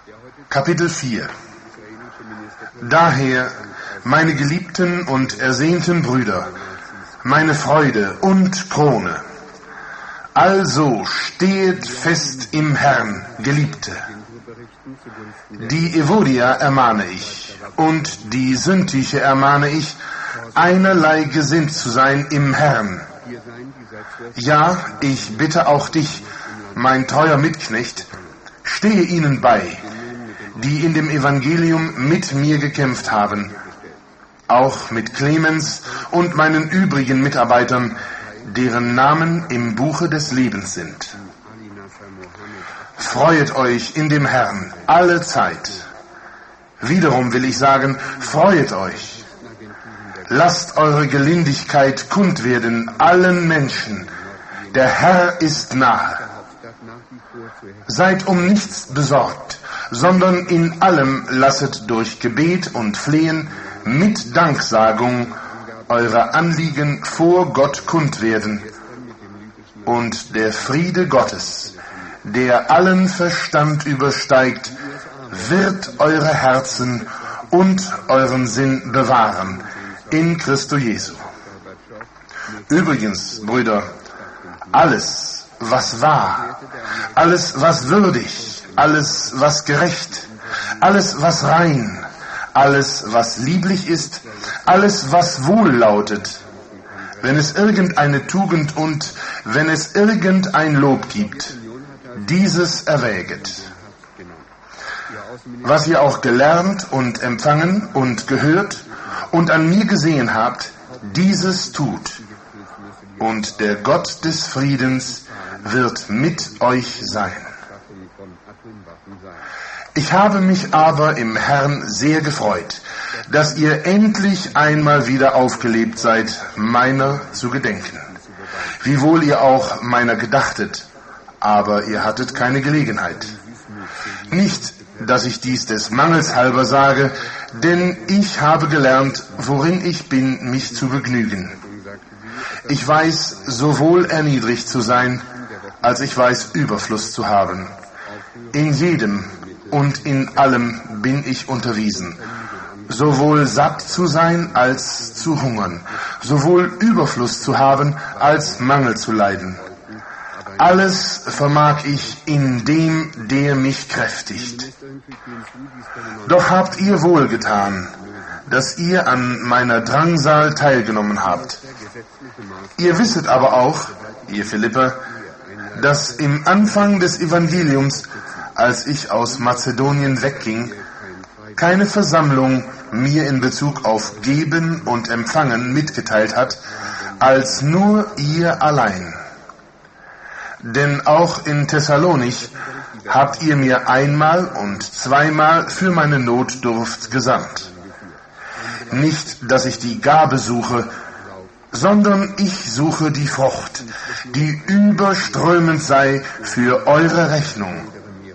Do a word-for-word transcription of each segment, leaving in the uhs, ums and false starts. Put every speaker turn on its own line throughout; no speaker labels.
Kapitel vier. Daher, meine geliebten und ersehnten Brüder, meine Freude und Krone, also stehet fest im Herrn, Geliebte. Die Evodia ermahne ich, und die Syntyche ermahne ich, einerlei gesinnt zu sein im Herrn. Ja, ich bitte auch dich, mein treuer Mitknecht, stehe ihnen bei, die in dem Evangelium mit mir gekämpft haben, auch mit Clemens und meinen übrigen Mitarbeitern, deren Namen im Buche des Lebens sind. Freuet euch in dem Herrn alle Zeit. Wiederum will ich sagen, freuet euch. Lasst eure Gelindigkeit kund werden allen Menschen. Der Herr ist nahe. Seid um nichts besorgt, sondern in allem lasset durch Gebet und Flehen mit Danksagung eure Anliegen vor Gott kund werden. Und der Friede Gottes, der allen Verstand übersteigt, wird eure Herzen und euren Sinn bewahren in Christo Jesu. Übrigens, Brüder, alles, was wahr, alles, was würdig, alles, was gerecht, alles, was rein, alles, was lieblich ist, alles, was wohl lautet, wenn es irgendeine Tugend und wenn es irgendein Lob gibt, dieses erwäget. Was ihr auch gelernt und empfangen und gehört und an mir gesehen habt, dieses tut. Und der Gott des Friedens wird mit euch sein. Ich habe mich aber im Herrn sehr gefreut, dass ihr endlich einmal wieder aufgelebt seid, meiner zu gedenken. Wiewohl ihr auch meiner gedachtet, aber ihr hattet keine Gelegenheit. Nicht, dass ich dies des Mangels halber sage, denn ich habe gelernt, worin ich bin, mich zu begnügen. Ich weiß, sowohl erniedrigt zu sein, als ich weiß, Überfluss zu haben. In jedem und in allem bin ich unterwiesen, sowohl satt zu sein als zu hungern, sowohl Überfluss zu haben als Mangel zu leiden. Alles vermag ich in dem, der mich kräftigt. Doch habt ihr wohlgetan, dass ihr an meiner Drangsal teilgenommen habt. Ihr wisset aber auch, ihr Philipper, dass im Anfang des Evangeliums, als ich aus Mazedonien wegging, keine Versammlung mir in Bezug auf Geben und Empfangen mitgeteilt hat, als nur ihr allein. Denn auch in Thessalonich habt ihr mir einmal und zweimal für meine Notdurft gesandt. Nicht, dass ich die Gabe suche, sondern ich suche die Frucht, die überströmend sei für eure Rechnung.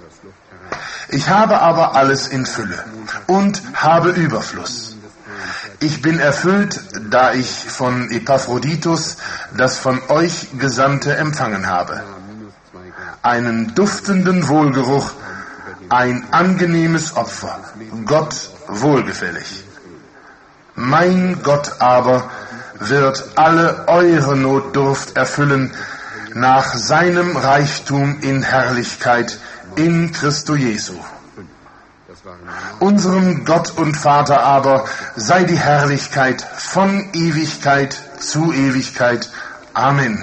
Ich habe aber alles in Fülle und habe Überfluss. Ich bin erfüllt, da ich von Epaphroditus das von euch Gesandte empfangen habe. Einen duftenden Wohlgeruch, ein angenehmes Opfer, Gott wohlgefällig. Mein Gott aber wird alle eure Notdurft erfüllen nach seinem Reichtum in Herrlichkeit in Christo Jesu. Unserem Gott und Vater aber sei die Herrlichkeit von Ewigkeit zu Ewigkeit. Amen.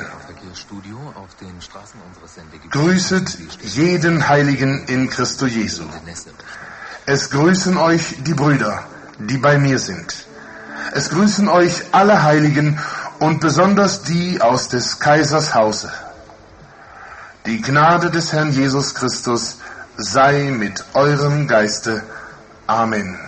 Grüßet jeden Heiligen in Christo Jesu. Es grüßen euch die Brüder, die bei mir sind. Es grüßen euch alle Heiligen und besonders die aus des Kaisers Hause. Die Gnade des Herrn Jesus Christus sei mit eurem Geiste. Amen.